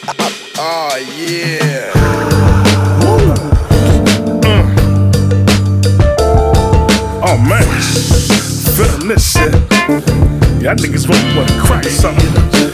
Oh yeah. Oh man, feeling this shit. Y'all niggas wanna crack something.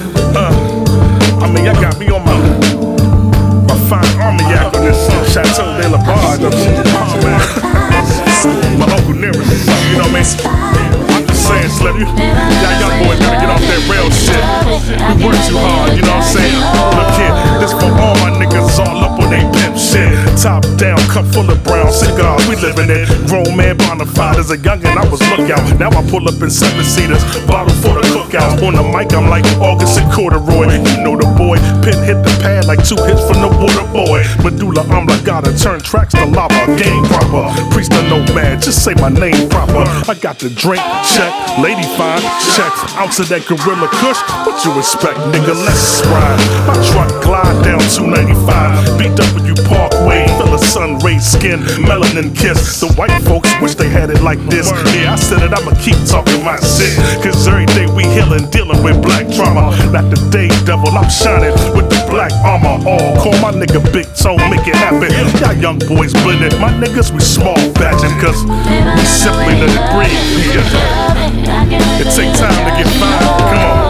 I mean, y'all got me on my fine armagnac on this Chateau de la Barge. Oh man, my Uncle Nearest or something, you know what I mean? I'm just saying, Slim, y'all young boys gotta get off that real shit. We work too hard, you know what I'm saying? Look here, this for all my niggas all up on they pimp shit. Top down, cup full of brown cigars, we living it. Grown man bonafide as a youngin', I was lookout. Now I pull up in 7-seaters, bottle for the cookout. On the mic, I'm like August and Corduroy. You know the boy, pin hit the pad like 2 hits from the water boy. Medulla oblongata, turn tracks to lava, game proper. Priest of nomad, just say my name proper. I got the drink, check, lady fine, check. Ounce of that gorilla kush, what you expect, nigga, let's ride. My truck glide down 295, BW Parkway, feel the sun rays skin, melanin kiss. The white folks wish they had it like this. Yeah, I said it, I'ma keep talking my shit, cause every day we healing, dealing with black trauma. Not the day devil, I'm shining with the black armor. All call my nigga Big Tone, make it happen. Y'all young boys blended, my niggas we small batching, cause we simply let it breathe. Yeah. It take time to get fine, come on.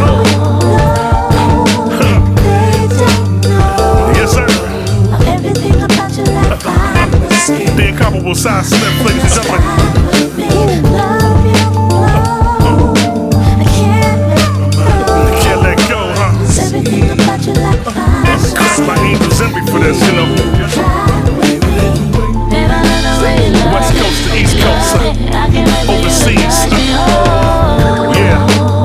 Yes sir. The incomparable Cy Smith, ladies and gentlemen. Can't let go, huh? My angels envy for this, you know. West Coast to East Coast, overseas. Yeah.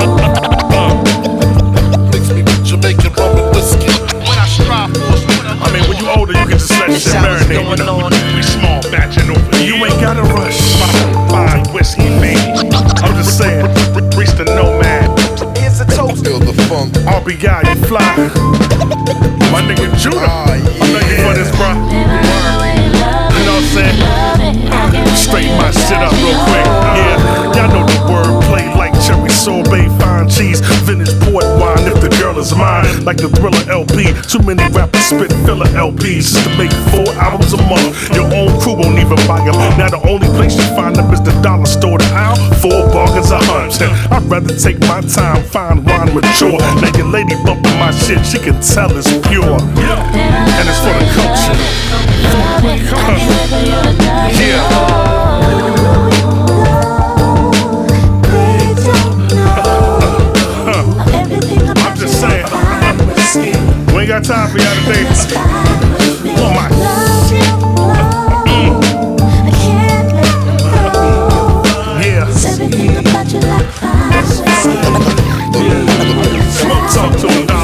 Mix me with Jamaican rum and whiskey. I mean, when you older, you can just let shit marinate. You know, we small batching over here. You ain't gotta rush. Fine whiskey, baby. I'm just saying, reach the nomad. Here's a toast. Feel the funk. RBI, you fly. My nigga Judah. I'm thanking for this, bro. You know what I'm saying? Straighten my shit up real quick. Yeah, y'all know the word play like cherry sorbet, fine cheese, vintage port wine. If the girl is mine, like the Thriller LP. Too many rappers spit filler LPs just to make 4 albums a month. Your own crew won't even buy them. Now the only place you find them is the dollar store, the aisle. 4 bargains a hunch. I'd rather take my time, find rhyme mature. Now your lady bumping my shit, she can tell it's pure. And it's for the culture. Yeah. I'm just saying, we ain't got time for y'all today. Oh my. Yeah. Smoke talk to him.